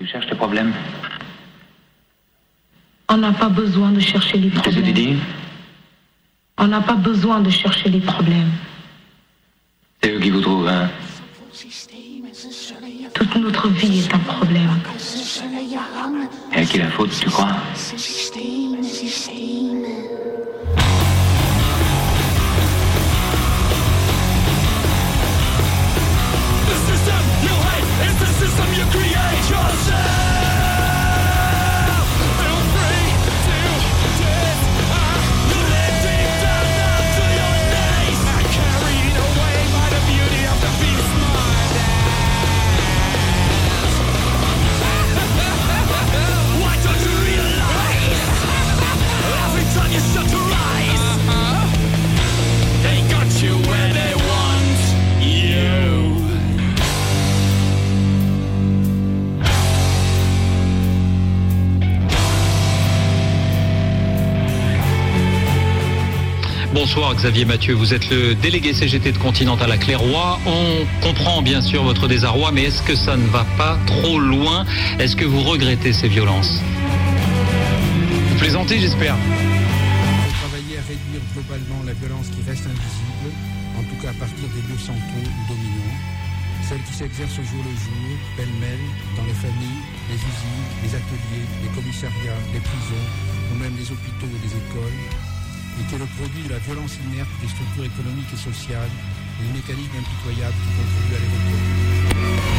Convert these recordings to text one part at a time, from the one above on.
Tu cherches tes problèmes? On n'a pas besoin de chercher les problèmes. Qu'est-ce que tu dis? On n'a pas besoin de chercher les problèmes. C'est eux qui vous trouvent, hein? Toute notre vie est un problème. Et à qui la faute, tu crois? Bonsoir Xavier Mathieu, vous êtes le délégué CGT de Continental à Clairoy. On comprend bien sûr votre désarroi, mais est-ce que ça ne va pas trop loin? Est-ce que vous regrettez ces violences? Vous plaisantez, j'espère. Il faut travailler à réduire globalement la violence qui reste invisible, en tout cas à partir des lieux centraux ou dominants, celle qui s'exerce au jour le jour, pêle-mêle, dans les familles, les usines, les ateliers, les commissariats, les prisons, ou même les hôpitaux et les écoles, et qui est le produit de la violence inerte des structures économiques et sociales et des mécanismes impitoyables qui contribuent à les reproduire.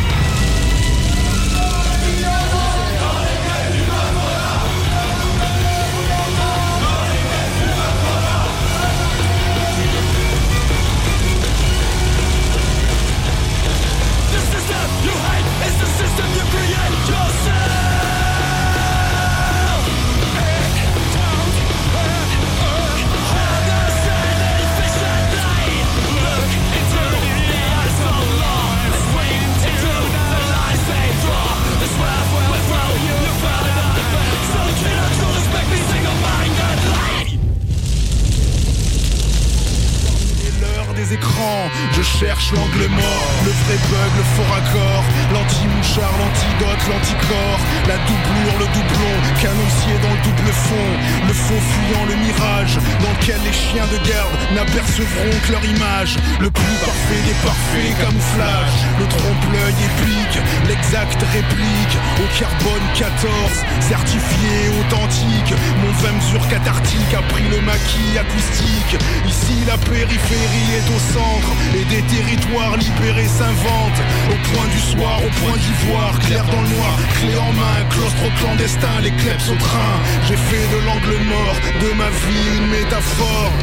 Écran, je cherche l'angle mort, le vrai bug, le faux raccord, l'anti-mouchard, l'antidote, l'anticorps, la doublure, le doublon, canoncier dans le double fond, le faux fuyant le mirage, dans lequel les chiens de garde n'apercevront que leur image, le plus parfait des parfaits, camouflage, le trompe-l'œil épique, l'exact réplique, au carbone 14, certifié authentique, mon 20 mesures cathartique a pris le maquis acoustique, ici la périphérie est au centre et des territoires libérés s'inventent. Au point du soir, au point d'ivoire, clair dans le noir, clé en main, claustre clandestin, les kleps au train. J'ai fait de l'angle mort de ma vie une métaphore.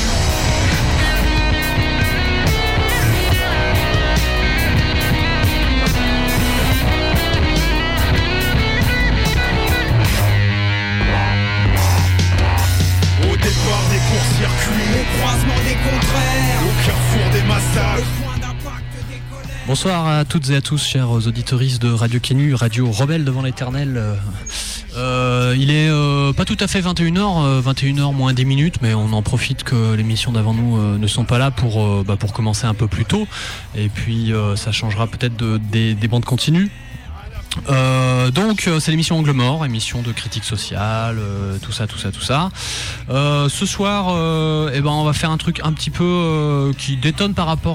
Au départ des courts-circuits, au croisement des contraires, au carrefour des massacres. Bonsoir à toutes et à tous, chers auditoristes de Radio Quenu, Radio Rebelle devant l'éternel. Il est pas tout à fait 21h, 21h moins 10 minutes, mais on en profite que l'émission d'avant nous ne sont pas là pour commencer un peu plus tôt. Et puis ça changera peut-être des bandes continues. Donc c'est l'émission Angle Mort, émission de critique sociale, tout ça. Ce soir, on va faire un truc un petit peu qui détonne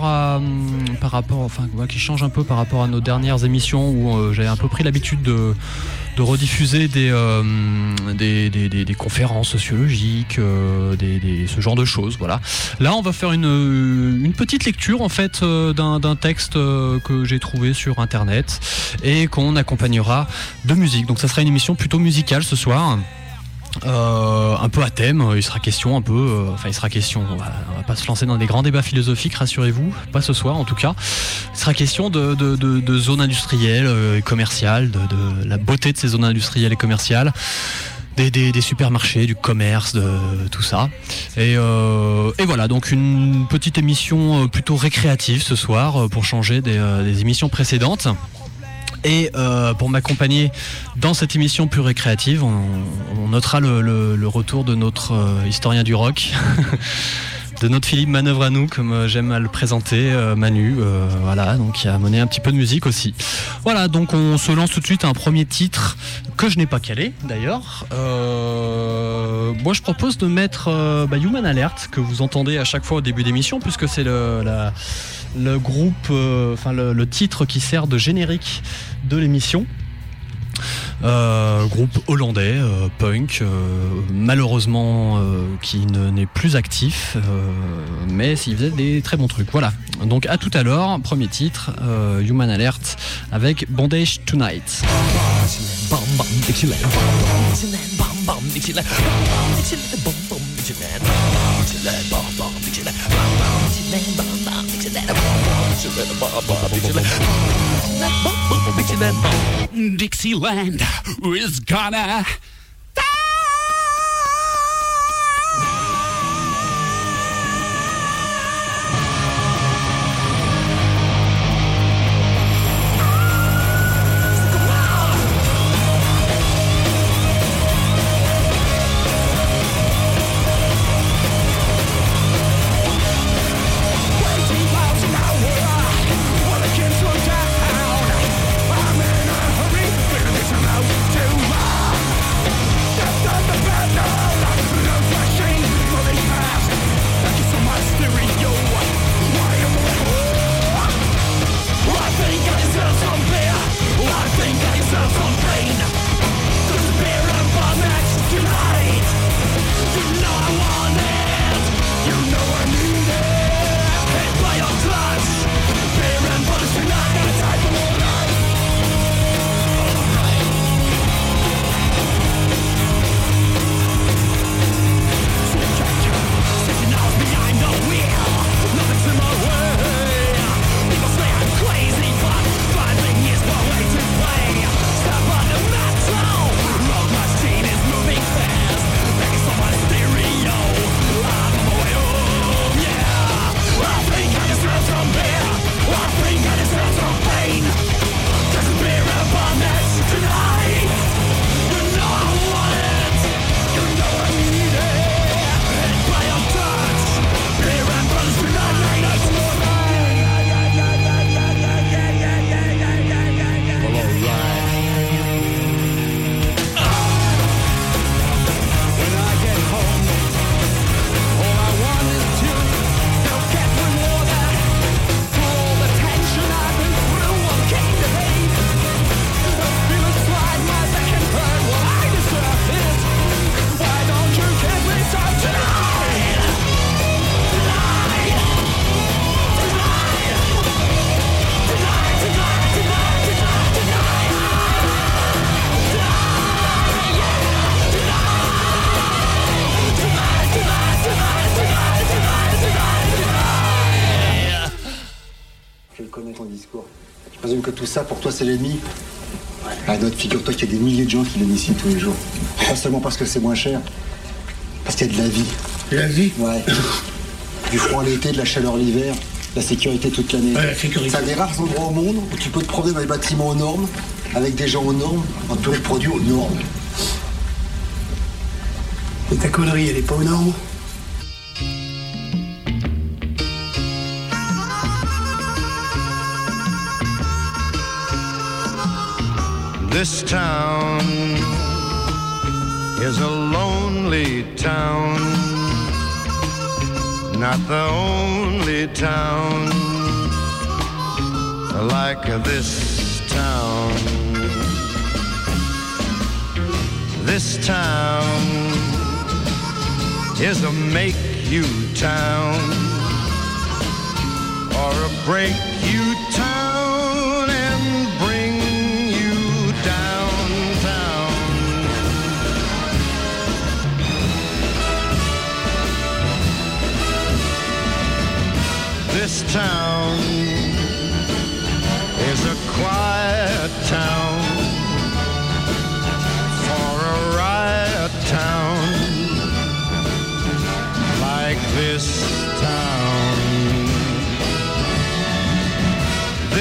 qui change un peu par rapport à nos dernières émissions où j'avais un peu pris l'habitude de rediffuser des conférences sociologiques, ce genre de choses. Voilà. Là, on va faire une petite lecture en fait d'un texte que j'ai trouvé sur internet et qu'on accompagnera de musique. Donc ça sera une émission plutôt musicale ce soir. Un peu à thème, il sera question, on va pas se lancer dans des grands débats philosophiques, rassurez-vous, pas ce soir en tout cas. Il sera question de zones industrielles et commerciales, de la beauté de ces zones industrielles et commerciales, des supermarchés, du commerce, de tout ça. Et voilà, donc une petite émission plutôt récréative ce soir pour changer des émissions précédentes. Et pour m'accompagner dans cette émission plus récréative, on notera le retour de notre historien du rock, de notre Philippe Manœuvre à nous, comme j'aime à le présenter, Manu, voilà, donc qui a mené un petit peu de musique aussi. Voilà, donc on se lance tout de suite à un premier titre que je n'ai pas calé d'ailleurs. Moi je propose de mettre Human Alert, que vous entendez à chaque fois au début d'émission, puisque c'est le groupe, le titre qui sert de générique de l'émission. Groupe hollandais, punk, malheureusement qui n'est plus actif, mais s'il faisait des très bons trucs. Voilà, donc à tout à l'heure, premier titre, Human Alert avec Bondage Tonight. Dixieland is gonna Que tout ça pour toi c'est l'ennemi. Ah, d'autres, figure-toi qu'il y a des milliers de gens qui viennent ici tous les jours. Pas seulement parce que c'est moins cher, parce qu'il y a de la vie. De la vie? Ouais. Du froid l'été, de la chaleur l'hiver, la sécurité toute l'année. Ouais, la sécurité. C'est un des rares endroits au monde où tu peux te promener dans les bâtiments aux normes, avec des gens aux normes, entourés de produits aux normes. Et ta connerie, elle est pas aux normes? This town is a lonely town, not the only town like this town. This town is a make-you town or a break-you town and bring this town is a quiet town for a riot town like this town.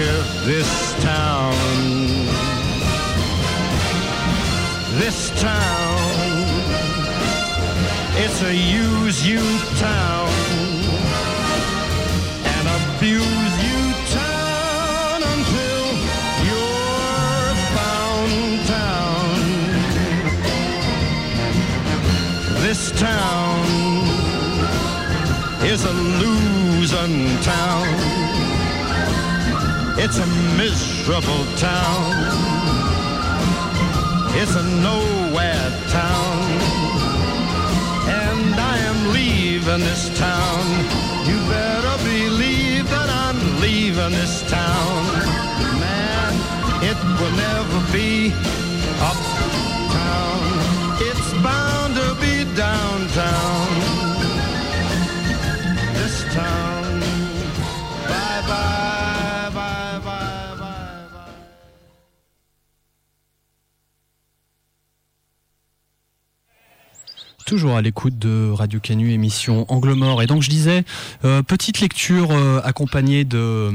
if this town, it's a use you town, an abuse you town until you're found town. This town is a losing town. It's a miserable town. It's a nowhere town. And I am leaving this town. You better believe that I'm leaving this town. Man, it will never be uptown. It's bound to be downtown. This town. Bye bye, bye bye, bye bye. Toujours à l'écoute de Radio Canu, émission Angle Mort. Et donc je disais, petite lecture accompagnée de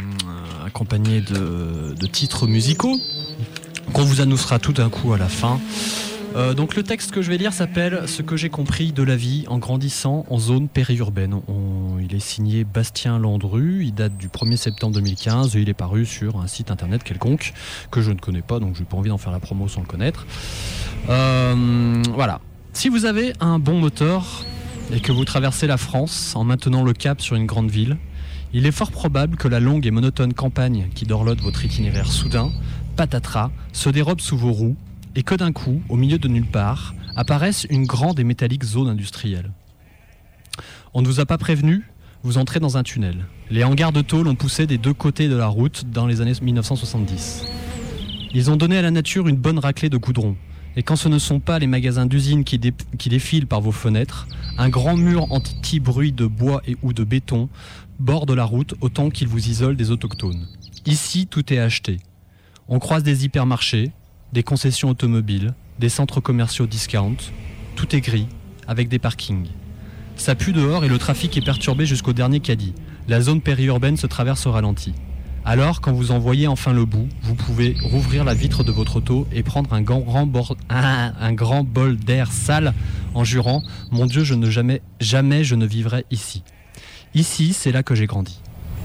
titres musicaux qu'on vous annoncera tout d'un coup à la fin. Donc le texte que je vais lire s'appelle « Ce que j'ai compris de la vie en grandissant en zone périurbaine ». Il est signé Bastien Landru, il date du 1er septembre 2015 et il est paru sur un site internet quelconque que je ne connais pas, donc je n'ai pas envie d'en faire la promo sans le connaître. Voilà. Si vous avez un bon moteur et que vous traversez la France en maintenant le cap sur une grande ville, il est fort probable que la longue et monotone campagne qui dorlote votre itinéraire soudain, patatras, se dérobe sous vos roues et que d'un coup, au milieu de nulle part, apparaisse une grande et métallique zone industrielle. On ne vous a pas prévenu, vous entrez dans un tunnel. Les hangars de tôle ont poussé des deux côtés de la route dans les années 1970. Ils ont donné à la nature une bonne raclée de goudron. Et quand ce ne sont pas les magasins d'usines qui défilent par vos fenêtres, un grand mur anti-bruit de bois ou de béton borde la route autant qu'il vous isole des autochtones. Ici, tout est acheté. On croise des hypermarchés, des concessions automobiles, des centres commerciaux discount. Tout est gris, avec des parkings. Ça pue dehors et le trafic est perturbé jusqu'au dernier caddie. La zone périurbaine se traverse au ralenti. Alors, quand vous en voyez enfin le bout, vous pouvez rouvrir la vitre de votre auto et prendre un grand bol d'air sale en jurant « Mon Dieu, jamais je ne vivrai ici. Ici, c'est là que j'ai grandi. »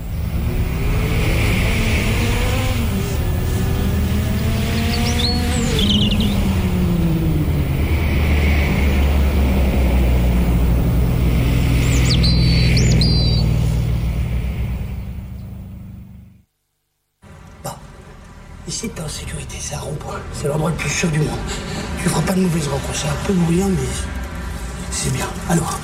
Ici, t'es en sécurité, c'est à Rond-Point. C'est l'endroit le plus sûr du monde. Tu feras pas de mauvaises rencontres. C'est un peu bruyant, mais c'est bien. Alors.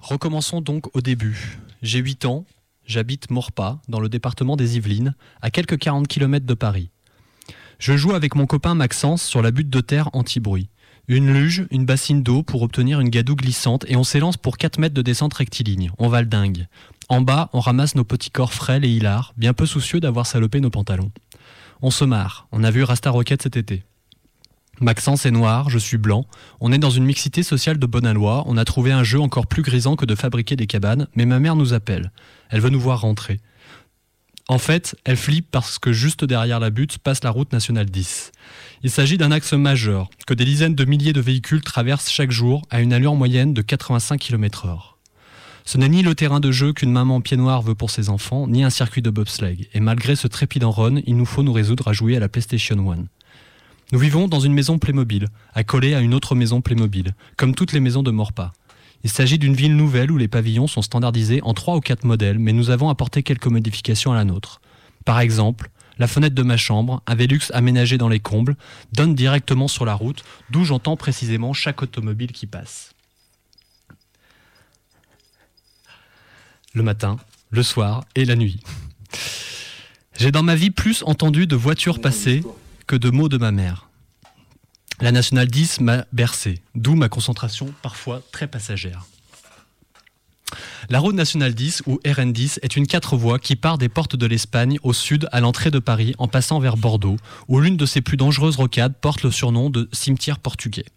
Recommençons donc au début. J'ai 8 ans, j'habite Maurepas, dans le département des Yvelines, à quelques 40 km de Paris. Je joue avec mon copain Maxence sur la butte de terre anti-bruit. Une luge, une bassine d'eau pour obtenir une gadoue glissante et on s'élance pour 4 mètres de descente rectiligne. On va le dingue. En bas, on ramasse nos petits corps frêles et hilars, bien peu soucieux d'avoir salopé nos pantalons. On se marre. On a vu Rasta Rocket cet été. Maxence est noir, je suis blanc. On est dans une mixité sociale de bonne aloi. On a trouvé un jeu encore plus grisant que de fabriquer des cabanes, mais ma mère nous appelle. Elle veut nous voir rentrer. En fait, elle flippe parce que juste derrière la butte passe la route nationale 10. Il s'agit d'un axe majeur, que des dizaines de milliers de véhicules traversent chaque jour à une allure moyenne de 85 km/h. Ce n'est ni le terrain de jeu qu'une maman pied noir veut pour ses enfants, ni un circuit de bobsleigh. Et malgré ce trépidant run, il nous faut nous résoudre à jouer à la PlayStation 1. Nous vivons dans une maison Playmobil, accolée à une autre maison Playmobil, comme toutes les maisons de Maurepas. Il s'agit d'une ville nouvelle où les pavillons sont standardisés en 3 ou 4 modèles, mais nous avons apporté quelques modifications à la nôtre. Par exemple, la fenêtre de ma chambre, un Velux aménagé dans les combles, donne directement sur la route, d'où j'entends précisément chaque automobile qui passe. Le matin, le soir et la nuit. J'ai dans ma vie plus entendu de voitures passer que de mots de ma mère. La Nationale 10 m'a bercé, d'où ma concentration parfois très passagère. La route nationale 10, ou RN10, est une 4 voies qui part des portes de l'Espagne au sud à l'entrée de Paris en passant vers Bordeaux, où l'une de ses plus dangereuses rocades porte le surnom de cimetière portugais.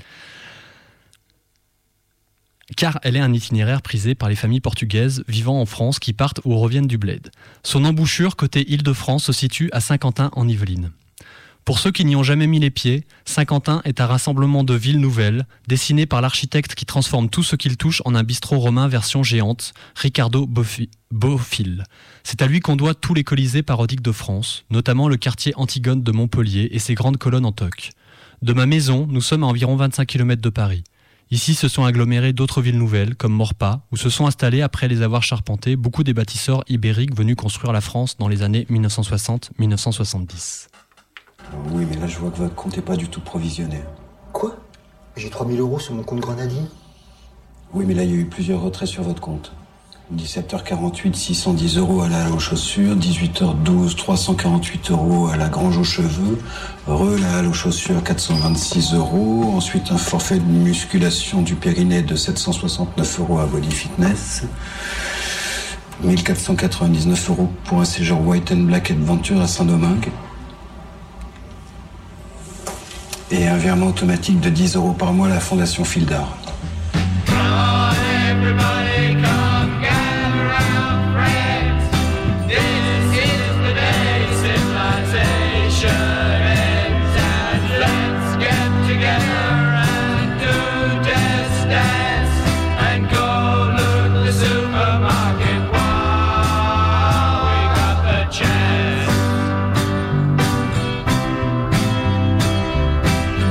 Car elle est un itinéraire prisé par les familles portugaises vivant en France qui partent ou reviennent du bled. Son embouchure côté Île-de-France se situe à Saint-Quentin en Yvelines. Pour ceux qui n'y ont jamais mis les pieds, Saint-Quentin est un rassemblement de villes nouvelles, dessiné par l'architecte qui transforme tout ce qu'il touche en un bistrot romain version géante, Ricardo Bofill. C'est à lui qu'on doit tous les colisées parodiques de France, notamment le quartier Antigone de Montpellier et ses grandes colonnes en toc. De ma maison, nous sommes à environ 25 km de Paris. Ici se sont agglomérées d'autres villes nouvelles, comme Maurepas, où se sont installés, après les avoir charpentés, beaucoup des bâtisseurs ibériques venus construire la France dans les années 1960-1970. Oui, mais là, je vois que votre compte n'est pas du tout provisionné. Quoi? J'ai 3 000 € sur mon compte Grenadier. Oui, mais là, il y a eu plusieurs retraits sur votre compte. 17h48, 610 € à la halle aux chaussures. 18h12, 348 € à la grange aux cheveux. La halle aux chaussures, 426 €. Ensuite, un forfait de musculation du périnée de 769 € à Body Fitness. 1499 € pour un séjour White and Black Adventure à Saint-Domingue. Et un virement automatique de 10 € par mois à la Fondation Fildar.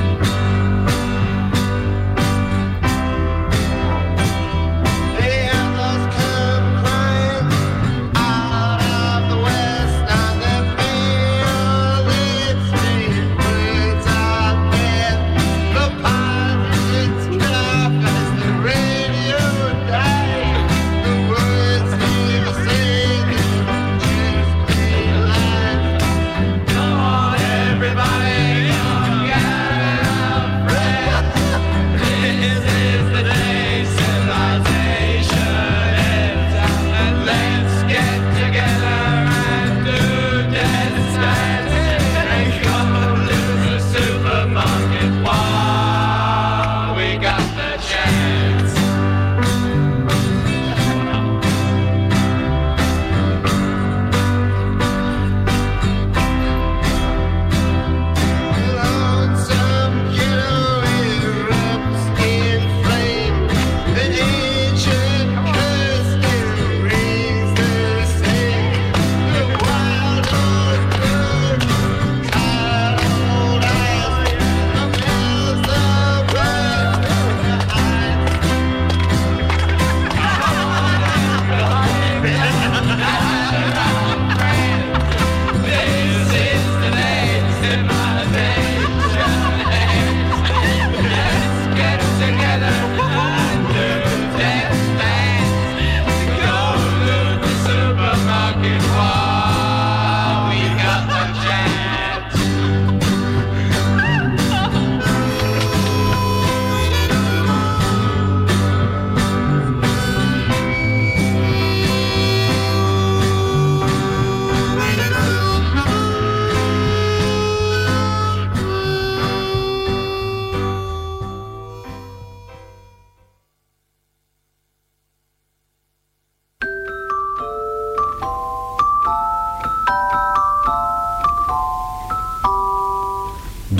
Hey,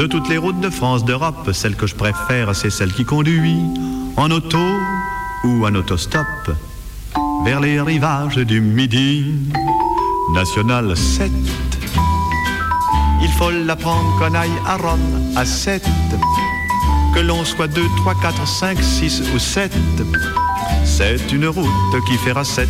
De toutes les routes de France, d'Europe, celle que je préfère, c'est celle qui conduit en auto ou en autostop vers les rivages du Midi. National 7. Il faut la prendre qu'on aille à Rome à 7. Que l'on soit 2, 3, 4, 5, 6 ou 7. C'est une route qui fera 7.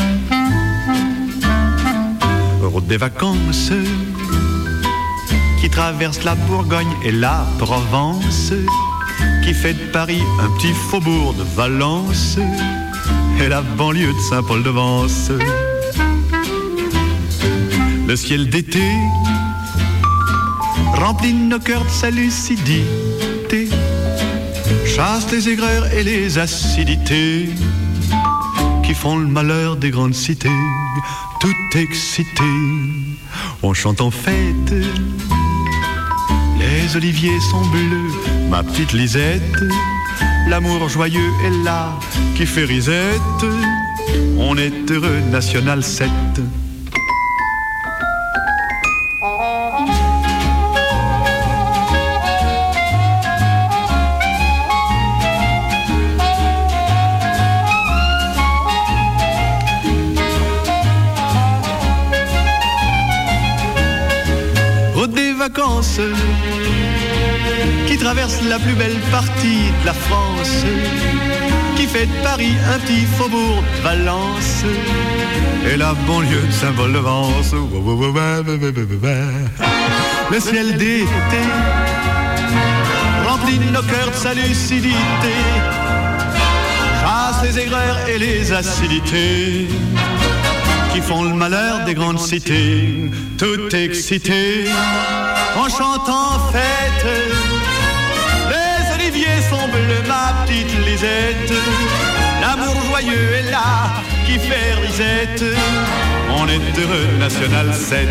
Route des vacances qui traverse la Bourgogne et la Provence, qui fait de Paris un petit faubourg de Valence et la banlieue de Saint-Paul-de-Vence. Le ciel d'été remplit nos cœurs de sa lucidité, chasse les aigreurs et les acidités qui font le malheur des grandes cités. Tout excité, on chante en fête. Les oliviers sont bleus, ma petite Lisette. L'amour joyeux est là qui fait risette. On est heureux, National 7. Vacances qui traverse la plus belle partie de la France, qui fait de Paris un petit faubourg de Valence et la banlieue de Saint-Paul-de-Vence. Le ciel d'été remplit nos cœurs de sa lucidité, chasse les aigreurs et les acidités qui font le malheur des grandes cités. Tout excité, on chante en fête. Les oliviers sont bleus, ma petite Lisette. L'amour joyeux est là qui fait risette. On est heureux, National 7.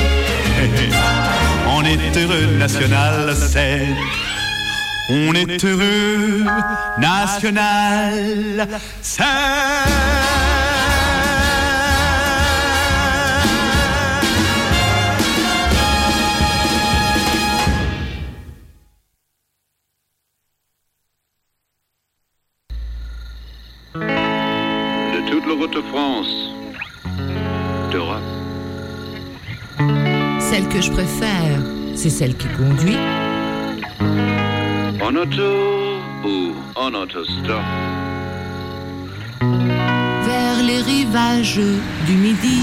On est heureux, National 7. On est heureux, National 7. Toute la route de France, d'Europe. Celle que je préfère, c'est celle qui conduit En auto ou en autostop. vers les rivages du Midi.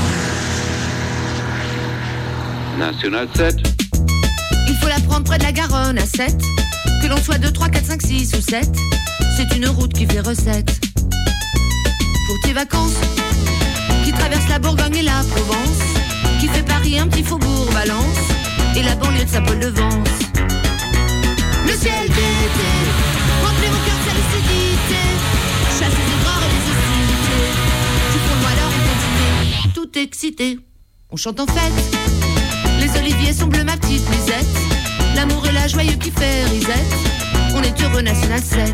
National 7. Il faut la prendre près de la Garonne à 7. Que l'on soit 2, 3, 4, 5, 6 ou 7. C'est une route qui fait recette. Pour tes vacances, qui traverse la Bourgogne et la Provence, qui fait Paris un petit faubourg Valence et la banlieue de Saint-Paul-de-Vence. Le ciel d'été remplit mon cœur de sa lucidité, chasse les aigreurs et les hostilités qui font le malheur en quantité. Tout excité, on chante en fête. Les oliviers sont bleus, ma petite Lisette. L'amour est là joyeux qui fait risette. On est heureux, National 7.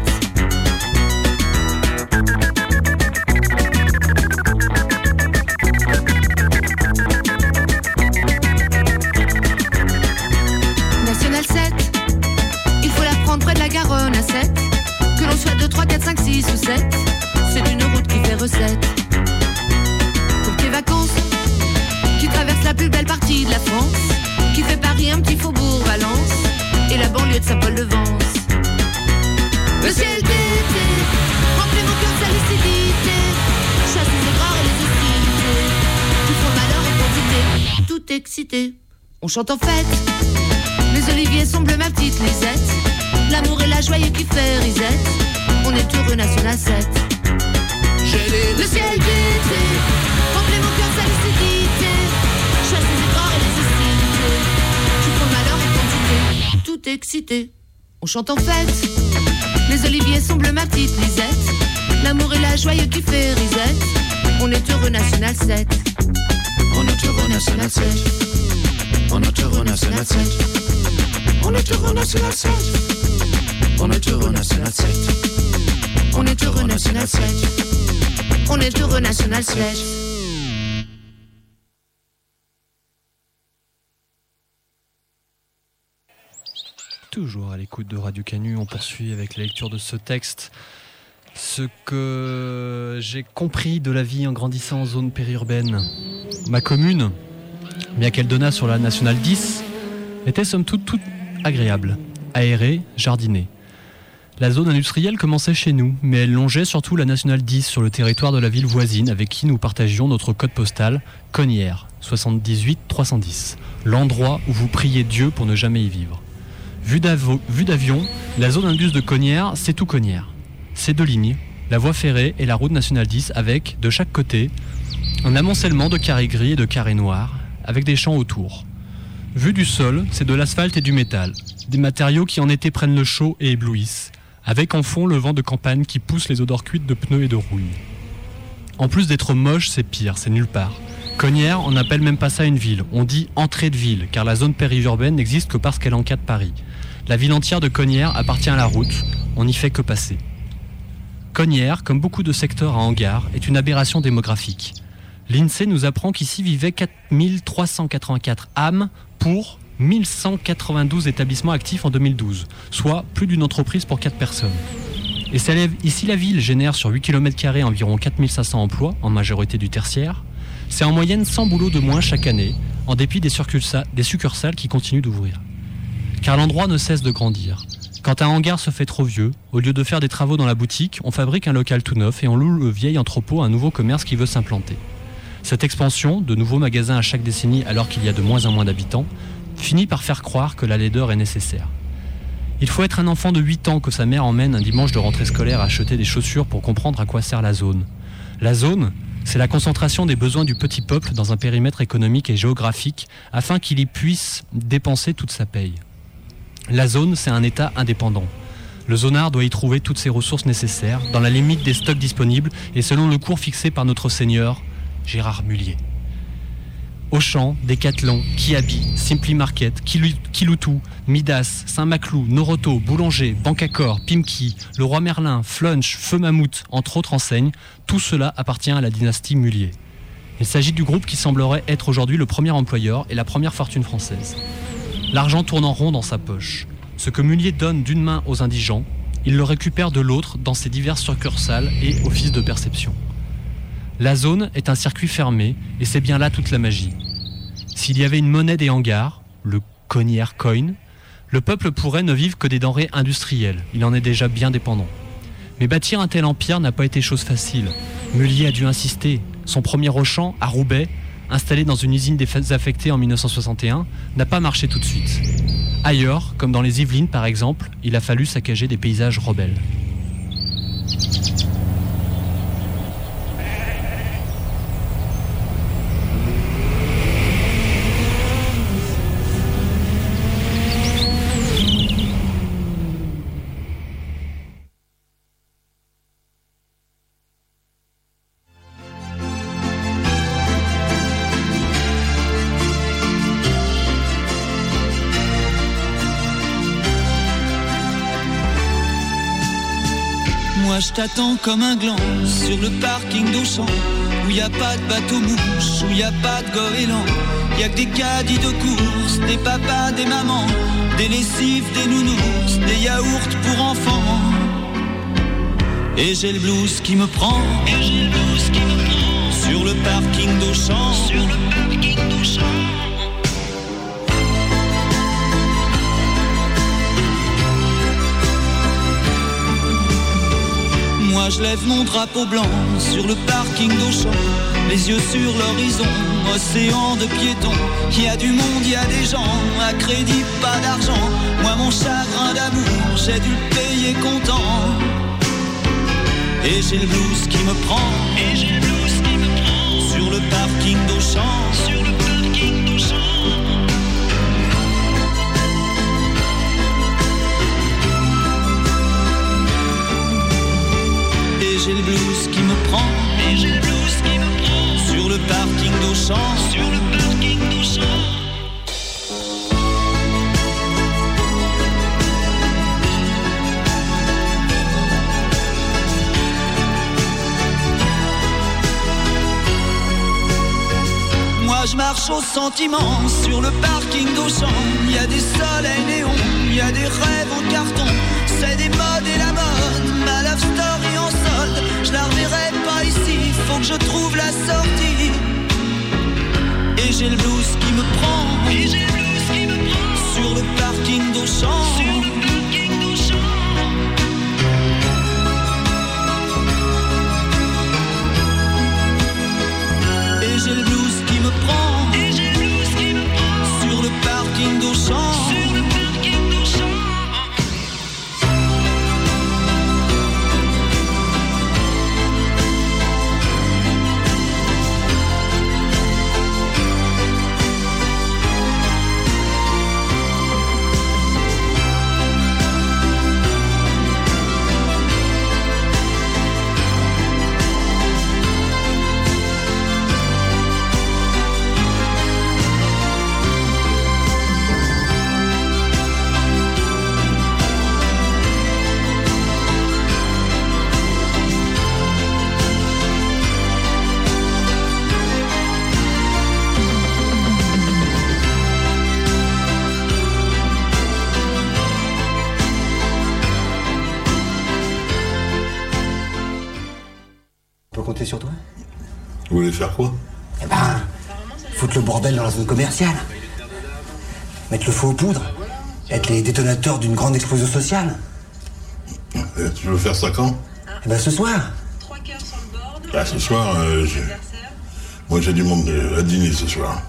National 7, il faut la prendre près de la Garonne à 7. Que l'on soit 2, 3, 4, 5, 6 ou 7. C'est une route qui fait recette. Pour tes vacances, qui traverse la plus belle partie de la France, qui fait Paris un petit faubourg Valence et la banlieue de Saint-Paul-de-Vence. Le ciel d'été remplit mon cœur de sa lucidité, chasse les aigreurs et les hostilités qui font malheur et quantité. Tout excité, on chante en fête. Les oliviers sont bleus, ma petite Lisette. L'amour est la joyeux qui fait risette. On est heureux, National 7. Le ciel d'été remplit mon cœur de sa lucidité, chasse les aigreurs et les hostilités qui font malheur et quantité. Tout excité, on chante en fête. Les oliviers sont bleus, ma petite Lisette. L'amour est la joyeux qui fait risette. On est heureux, National 7. On est heureux, National 7. On est heureux, National 7. On est heureux, National 7. On est heureux, National 7. On est heureux, National 7. On est heureux, National 7. Toujours à l'écoute de Radio Canu, on poursuit avec la lecture de ce texte. Ce que j'ai compris de la vie en grandissant en zone périurbaine. Ma commune, bien qu'elle donnât sur la Nationale 10, était somme toute agréable, aérée, jardinée. La zone industrielle commençait chez nous, mais elle longeait surtout la Nationale 10 sur le territoire de la ville voisine avec qui nous partagions notre code postal, Cognières, 78 310, l'endroit où vous priez Dieu pour ne jamais y vivre. Vue d'avion, la zone indus de Cognières, c'est tout Cognières. C'est deux lignes, la voie ferrée et la route nationale 10 avec, de chaque côté, un amoncellement de carrés gris et de carrés noirs, avec des champs autour. Vue du sol, c'est de l'asphalte et du métal, des matériaux qui en été prennent le chaud et éblouissent, avec en fond le vent de campagne qui pousse les odeurs cuites de pneus et de rouille. En plus d'être moche, c'est pire, c'est nulle part. Cognières, on n'appelle même pas ça une ville, on dit entrée de ville, car la zone périurbaine n'existe que parce qu'elle encadre Paris. La ville entière de Cognières appartient à la route, on n'y fait que passer. Cognières, comme beaucoup de secteurs à hangars, est une aberration démographique. L'INSEE nous apprend qu'ici vivaient 4384 âmes pour 1192 établissements actifs en 2012, soit plus d'une entreprise pour 4 personnes. Et si la ville génère sur 8 km² environ 4500 emplois, en majorité du tertiaire, c'est en moyenne 100 boulots de moins chaque année, en dépit des succursales qui continuent d'ouvrir. Car l'endroit ne cesse de grandir. Quand un hangar se fait trop vieux, au lieu de faire des travaux dans la boutique, on fabrique un local tout neuf et on loue le vieil entrepôt à un nouveau commerce qui veut s'implanter. Cette expansion, de nouveaux magasins à chaque décennie alors qu'il y a de moins en moins d'habitants, finit par faire croire que la laideur est nécessaire. Il faut être un enfant de 8 ans que sa mère emmène un dimanche de rentrée scolaire acheter des chaussures pour comprendre à quoi sert la zone. La zone, c'est la concentration des besoins du petit peuple dans un périmètre économique et géographique afin qu'il y puisse dépenser toute sa paye. La zone, c'est un État indépendant. Le zonard doit y trouver toutes ses ressources nécessaires, dans la limite des stocks disponibles et selon le cours fixé par notre seigneur, Gérard Mullier. Auchan, Decathlon, Kiabi, Simply Market, Kiloutou, Midas, Saint-Maclou, Noroto, Boulanger, Bancaccor, Pimki, Leroy Merlin, Flunch, Feu Mammouth, entre autres enseignes, tout cela appartient à la dynastie Mullier. Il s'agit du groupe qui semblerait être aujourd'hui le premier employeur et la première fortune française. L'argent tourne en rond dans sa poche. Ce que Mullier donne d'une main aux indigents, il le récupère de l'autre dans ses diverses succursales et offices de perception. La zone est un circuit fermé et c'est bien là toute la magie. S'il y avait une monnaie des hangars, le Cognières Coin, le peuple pourrait ne vivre que des denrées industrielles. Il en est déjà bien dépendant. Mais bâtir un tel empire n'a pas été chose facile. Mullier a dû insister. Son premier Auchan, à Roubaix, installé dans une usine désaffectée en 1961, n'a pas marché tout de suite. Ailleurs, comme dans les Yvelines par exemple, il a fallu saccager des paysages rebelles. Moi je t'attends comme un gland sur le parking d'Auchan, où y a pas de bateau-mouche, où y a pas de goéland. Y a que des caddies de course, des papas, des mamans, des lessives, des nounous, des yaourts pour enfants. Et j'ai le blues qui me prend, et j'ai le blues qui me prend, sur le parking d'Auchan, sur le parking d'Auchan. Moi je lève mon drapeau blanc sur le parking d'Auchan, les yeux sur l'horizon, océan de piétons. Il y a du monde, il y a des gens, à crédit pas d'argent. Moi mon chagrin d'amour, j'ai dû le payer content. Et j'ai le blues qui me prend, et j'ai le blues qui me prend, sur le parking d'Auchan, sur le parking d'Auchan. J'ai le blues qui me prend, et j'ai le blues qui me prend, sur le parking d'Auchan, sur le parking d'Auchan. Moi je marche au sentiment sur le parking d'Auchan. Il y a des soleils néons, il y a des rêves en carton, c'est des modes et la mode. Ma love story en solde, je la reverrai pas ici, faut que je trouve la sortie. Et j'ai le blues qui me prend, sur le parking d'Auchan. Et j'ai le blues qui me prend, sur le parking d'Auchan. Sur toi. Vous voulez faire quoi? Eh ben, foutre le bordel dans la zone commerciale. Mettre le feu aux poudres. Être les détonateurs d'une grande explosion sociale. Et tu veux faire ça quand? Eh ben, ce soir. Bah, ce soir, moi j'ai du monde à dîner ce soir.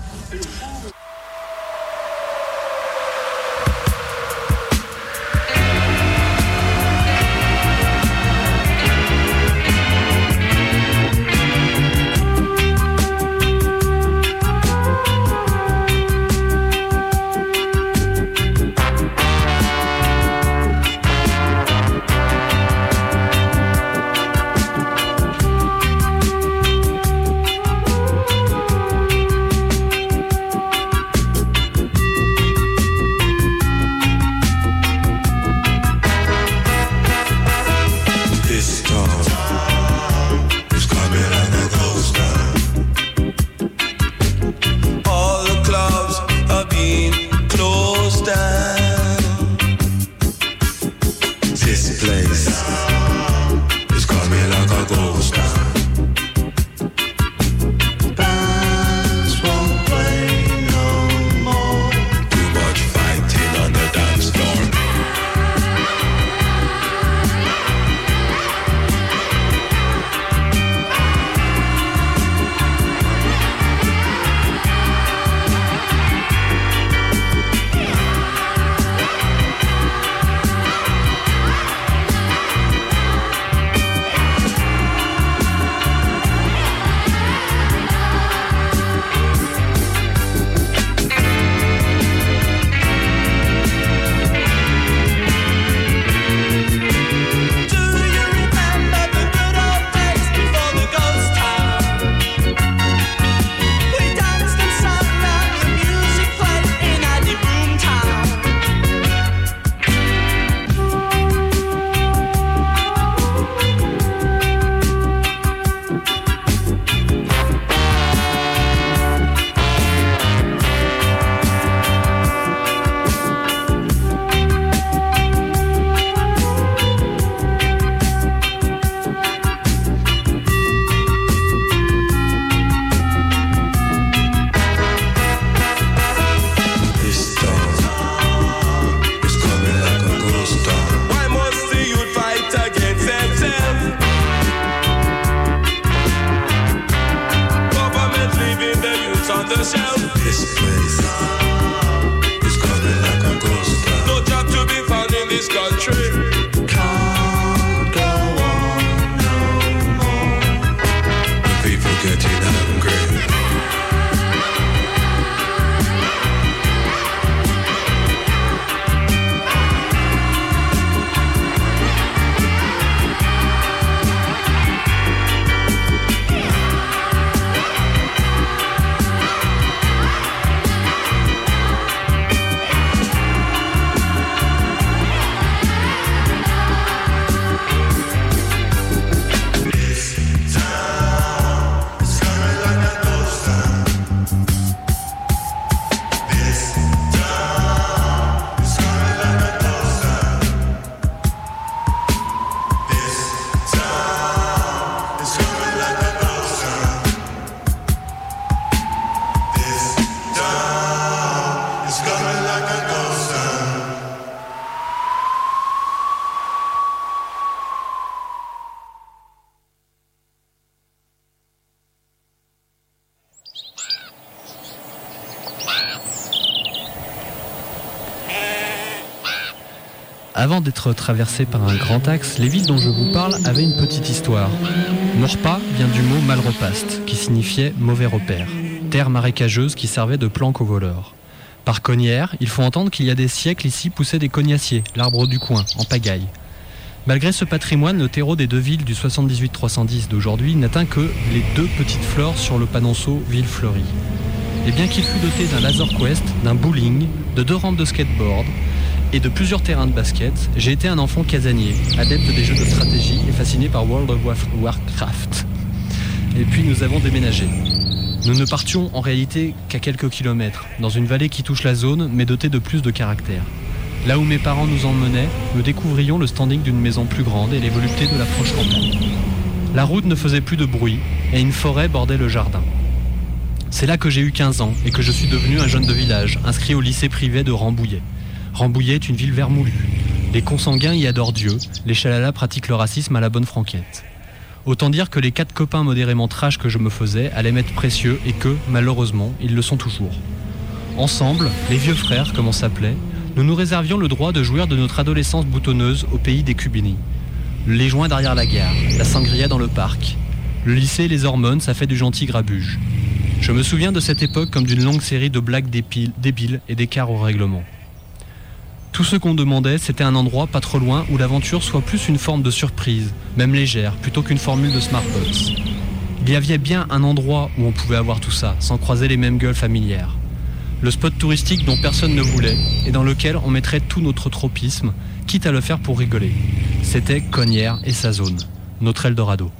Avant d'être traversées par un grand axe, les villes dont je vous parle avaient une petite histoire. Morpa vient du mot malrepaste, qui signifiait mauvais repère. Terre marécageuse qui servait de planque aux voleurs. Par Cognières, il faut entendre qu'il y a des siècles ici poussaient des cognaciers, l'arbre du coin, en pagaille. Malgré ce patrimoine, le terreau des deux villes du 78-310 d'aujourd'hui n'atteint que les 2 petites fleurs sur le panonceau ville fleurie. Et bien qu'il fût doté d'un laser quest, d'un bowling, de 2 rampes de skateboard et de plusieurs terrains de basket, j'ai été un enfant casanier, adepte des jeux de stratégie et fasciné par World of Warcraft. Et puis nous avons déménagé. Nous ne partions en réalité qu'à quelques kilomètres, dans une vallée qui touche la zone, mais dotée de plus de caractère. Là où mes parents nous emmenaient, nous découvrions le standing d'une maison plus grande et les voluptés de la proche campagne. La route ne faisait plus de bruit, et une forêt bordait le jardin. C'est là que j'ai eu 15 ans, et que je suis devenu un jeune de village, inscrit au lycée privé de Rambouillet. Rambouillet est une ville vermoulue. Les consanguins y adorent Dieu, les chalalas pratiquent le racisme à la bonne franquette. Autant dire que les 4 copains modérément trash que je me faisais allaient m'être précieux et que, malheureusement, ils le sont toujours. Ensemble, les vieux frères, comme on s'appelait, nous nous réservions le droit de jouir de notre adolescence boutonneuse au pays des Cubini. Les joints derrière la gare, la sangria dans le parc. Le lycée et les hormones, ça fait du gentil grabuge. Je me souviens de cette époque comme d'une longue série de blagues débiles et d'écarts au règlement. Tout ce qu'on demandait, c'était un endroit pas trop loin où l'aventure soit plus une forme de surprise, même légère, plutôt qu'une formule de smartbox. Il y avait bien un endroit où on pouvait avoir tout ça, sans croiser les mêmes gueules familières. Le spot touristique dont personne ne voulait, et dans lequel on mettrait tout notre tropisme, quitte à le faire pour rigoler. C'était Cognières et sa zone, notre Eldorado.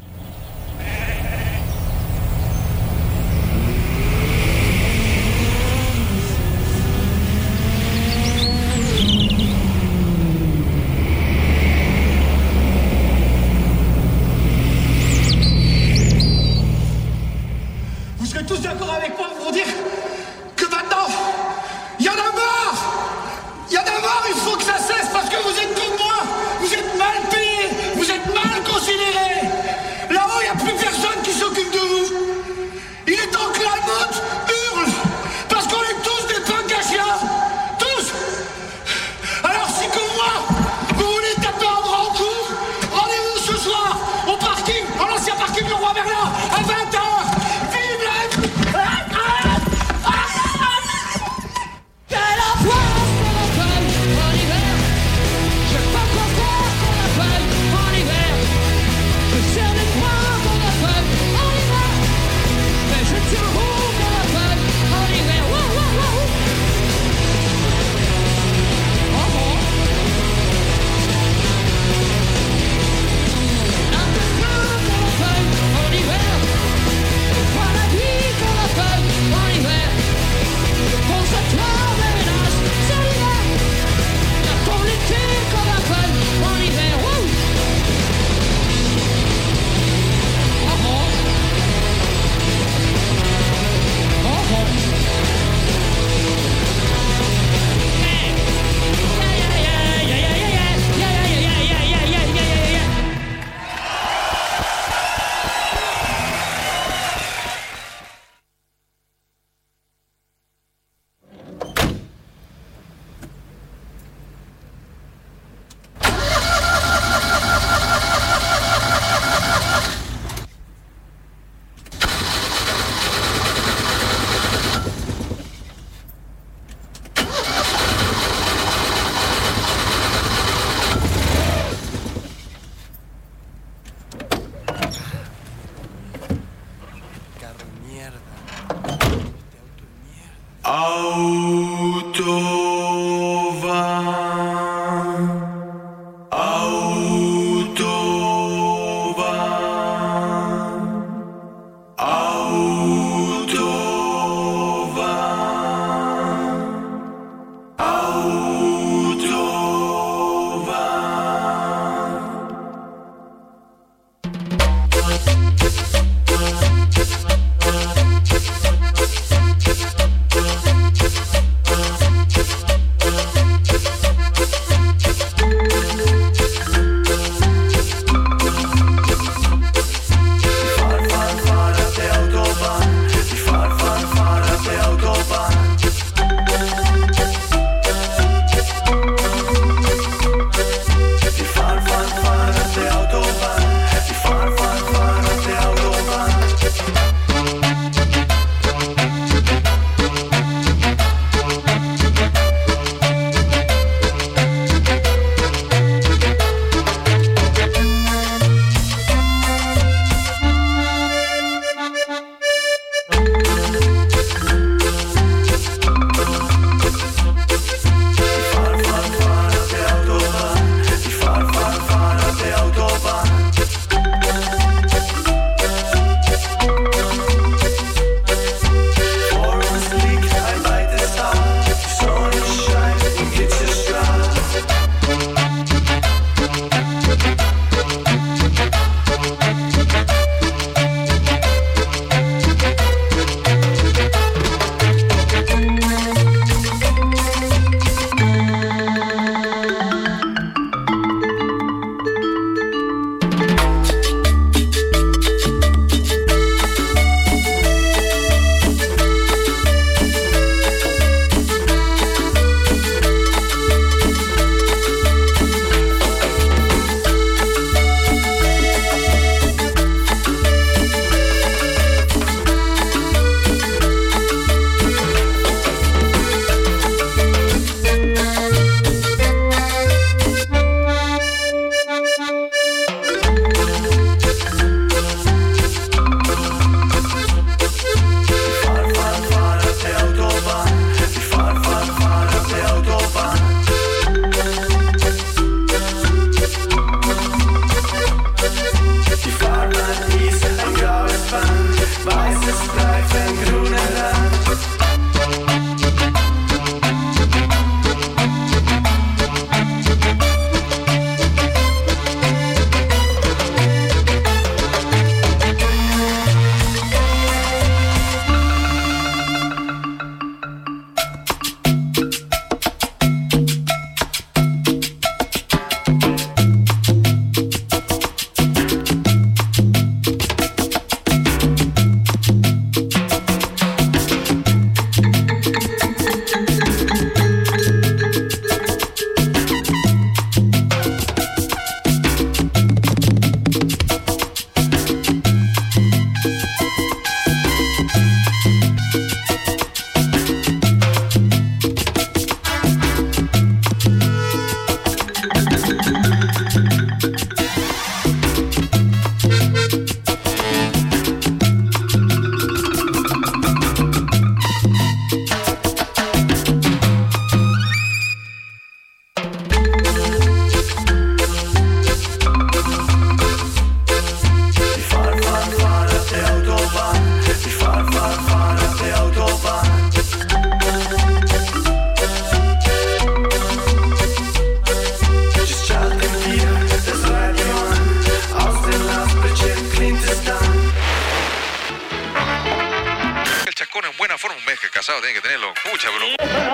casado tienen que tenerlo. Pucha, bro.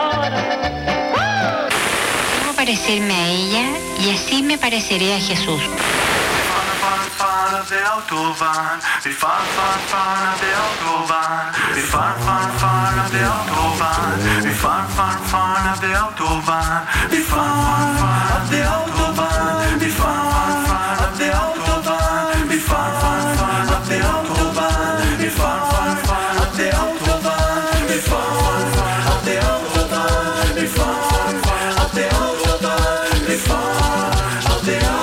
Debo parecerme a ella y así me pareceré a Jesús. Auf der Autobahn, wir fahren auf der Autobahn, wir fahren auf der Autobahn, wir fahren auf der Autobahn, wir fahren auf der Autobahn, wir fahren auf der Autobahn, wir fahren auf der Autobahn, wir fahren auf der Autobahn, wir fahren auf der Autobahn, wir fahren auf der Autobahn, wir fahren auf der Autobahn.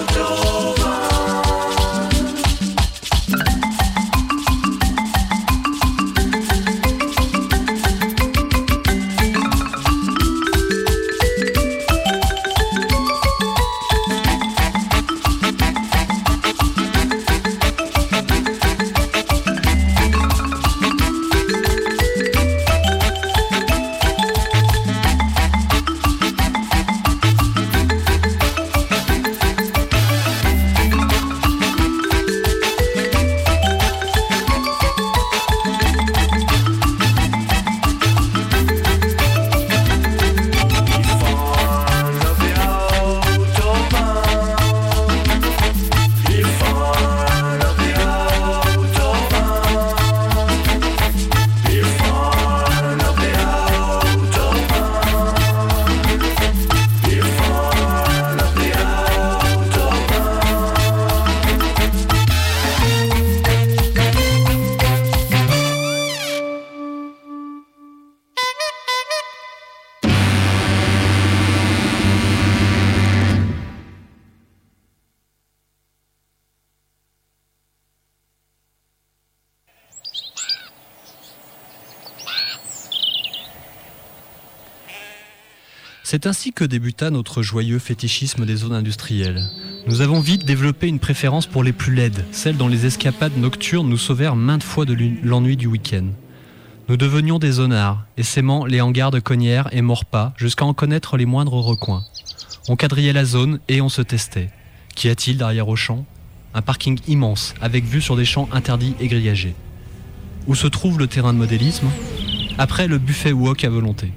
C'est ainsi que débuta notre joyeux fétichisme des zones industrielles. Nous avons vite développé une préférence pour les plus laides, celles dont les escapades nocturnes nous sauvèrent maintes fois de l'ennui du week-end. Nous devenions des zonards, essaimant les hangars de Cognières et Maurepas jusqu'à en connaître les moindres recoins. On quadrillait la zone et on se testait. Qu'y a-t-il derrière Auchan ? Un parking immense, avec vue sur des champs interdits et grillagés. Où se trouve le terrain de modélisme ? Après, le buffet wok à volonté.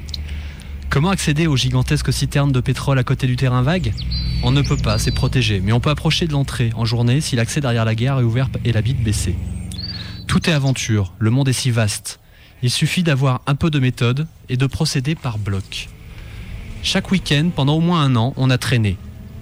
Comment accéder aux gigantesques citernes de pétrole à côté du terrain vague ? On ne peut pas, c'est protégé, mais on peut approcher de l'entrée en journée si l'accès derrière la gare est ouvert et la vitre baissée. Tout est aventure, le monde est si vaste. Il suffit d'avoir un peu de méthode et de procéder par blocs. Chaque week-end, pendant au moins un an, on a traîné.